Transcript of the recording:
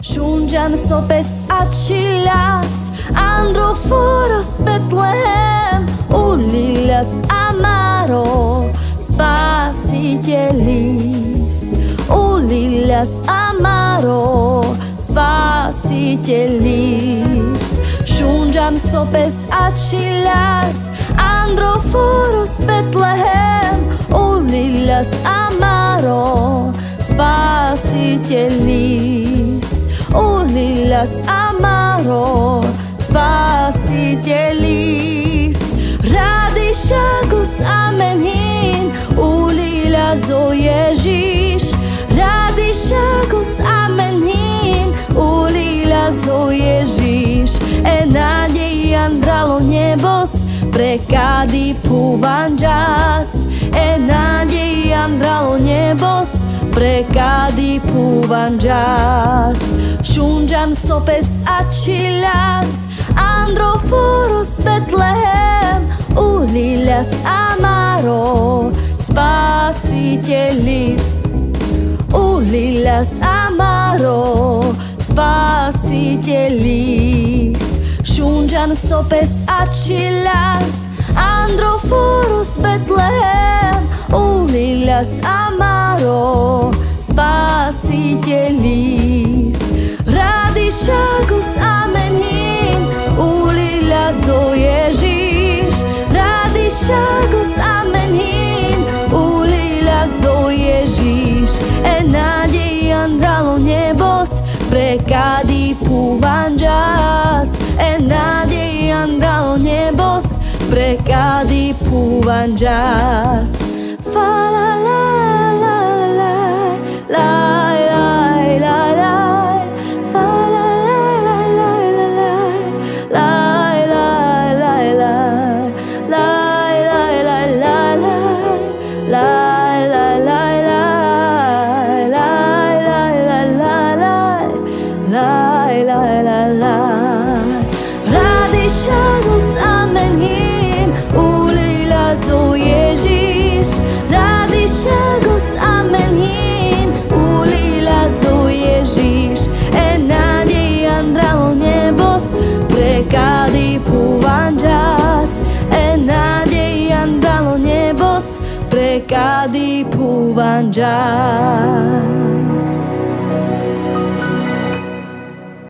Shunjan sopes achillas, androforos Betlehem, ulillas amaro, spasitelis, ulillas amaro, spasitelis. Shunjan sopes achillas, androforos Betlehem, ulillas amaro, spasitelis, ulillas amaro, spasitelis. Radíšagus amenhin, ulillas o Ježiš, radíšagus amenhin, ulillas o Ježiš. Nádej andralo nebos, prekady púvanžas. Nádej andralo nebos, prekady púvanžas. Shunjan sopes achillas, androforos Betlehem, ulillas amaro, spasitelis, ulillas amaro, spasitelis. Shunjan sopes achillas, androforos Betlehem, ulillas amaro, spasitelis. Radíšagus amenhin, ulillas o Ježiš, radíšagus amenhin, ulillas o Ježiš. Nádej andralo nebos, prekady púvanžas. Nádej andralo nebos, prekady púvanžas. Fa la la la la la la la la. Fa la la la la la la la la la la la la la. Radíšagus amenhin, ulillas o Ježiš, radíšagus amenhin, ulillas o Ježiš. Nádej andralo nebos, prekady púvanžas. Nádej andralo nebos, prekady púvanžas.